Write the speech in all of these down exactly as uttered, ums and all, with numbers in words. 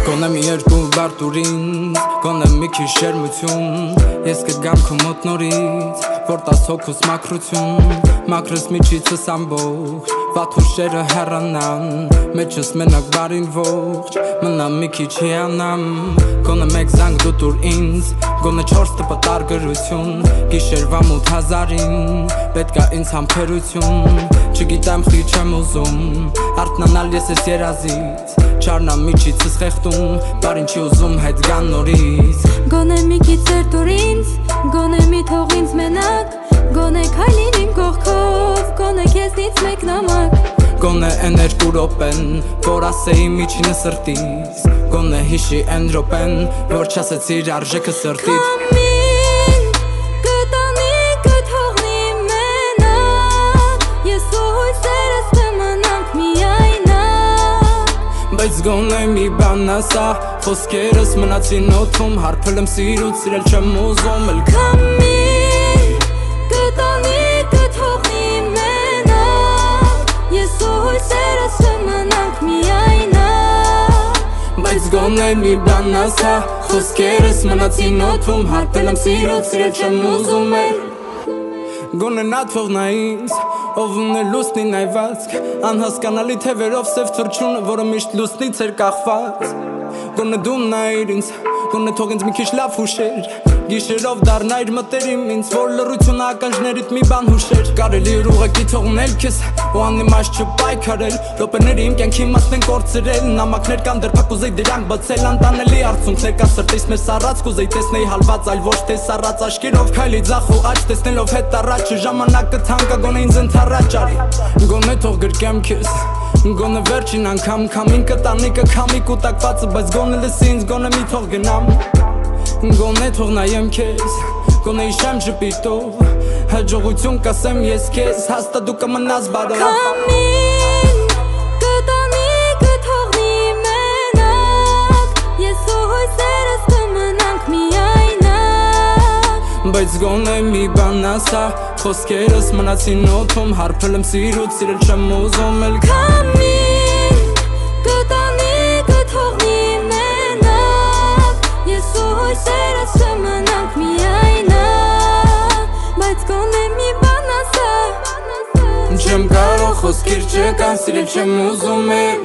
Gonna մի երկու բարտուր ինձ, գոնե մի քիչ շերմություն, ես կգամ քո մոտ նորից, որ տաս հոգուս մաքրություն, մաքրս միջիցս ամբողջ, վատ հուշերը հեռանան, մեջս մենակ բարին ողջ, մնամ մի քիչ հիանամ, գոնե մեկ զանգ դու տուր ինձ, գոնե չորս տպտար գրություն, գիշերվա մութ հազարին, պետք է ինձ համբերություն, չգիտեմ խի չեմ ուզում, արթնանալ ես ես երազից, չարնամ միջիցս խեղտում, բարին չի ուզում հետ գան նորից Գոնե մի քիչ տուր ինձ, գոնե մի թող ինձ մենակ, գոնե քայլին իմ կողքով, գոնե քեզնից մեկ նամակ Գոնե են երկու րոպեն, որ ասեի միջինը սրտից, գոնե հիշի են րոպեն, որ չասեցիր արժեքը սրտիդ Քամին, կտանի, կթողնի մենակ, ես ու հույսերս կմնանք միայնակ Բայց գոնե մի բան ասա, խոսքերս մնացին օդում, հարբել եմ սիրուց, սիրել չեմ ուզում էլ Քամին, կտանի, կթողնի մենակ, ես ու հույսերս կմնանք միայնակ Բայց գոնե մի բան ասա, խոսքերս մնացին օդում, հարբել եմ սիրուց, սիրել չեմ ուզում էլ Գոնե նա թողնա ինձ, ով ունե լուսնի նայվածք Անհասկանալի թևերով սև թրջունը, որը միշտ լուսնից էր կախված Գոնե դու նայիր ինձ, գոնե թող ինձ մի քիչ լավ հուշեր Գիշերով դառնայր մտերիմ ինձ, որ լռությունը ականջներիդ մի բան հուշեր Կարելի էր ուղղակի թողնել քեզ, ու անիմաստ չպայքարել Րոպեները իմ կյանքի իմաստն են կորցրել Նամակներ կան դեռ փակ կուզեի դրանք բացել Անտանելի արցունքներ կա սրտիս մեր սառած Կուզեի տեսնեի հալված, այլ ոչ թե սառած աշկերով Քայլի ձախ ու աջ, տեսնելով հետ առաջը Ժամանակը թանկ է, գոնե ինձ ընդառաջ արի Գոնե թող գրկեմ քեզ Գոնե վերջին անգամ քամին կտանի կքամի կուտակվածը Բայց գոնե լսի ինձ, գոնե մի թող գնամ Գոնե թող նայեմ քեզ, գոնե իշեմ ժպիտով Հաջողություն կասեմ ես քեզ, հաստատ դու կմնաս բարով Քամին, կտանի, կթողնի մենակ Ես ու հույսերս կմնանք միայնակ Բայց գոնե մի բան ասա, խոսքերս մնացին օդում Հարբել եմ սիրուց, սիրել չեմ ուզում էլ Քամին, կտանի, կթողնի մենակ Ես ու հույսերս կմնանք միայնակ Բայց գոնե մի բան ասա Չեմ կարող խոսքեր չկան, սիրել չեմ ուզում էլ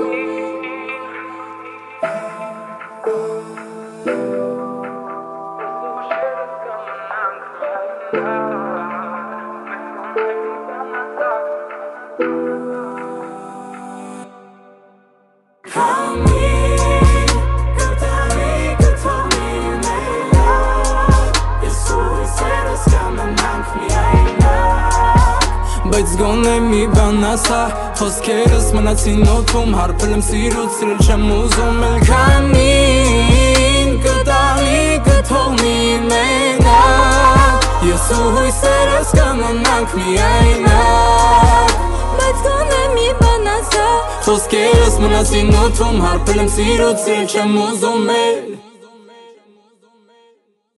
Քամին, կտանի, կթողնի մենակ Ես ու հույսերս կմնանք միայնակ Բայց գոնե մի բան ասա, խոսքերս մնացին օդում Հարբել եմ սիրուց, սիրել չեմ ուզում էլ Քամին, կտանի, կթողնի մենակ Ես ու հույսերս կմնանք միայնակ Բայց գոնե մի բան ասա Խոսքերս մնացին օդում, հարբել եմ սիրուց, սիրել չեմ ուզում էլ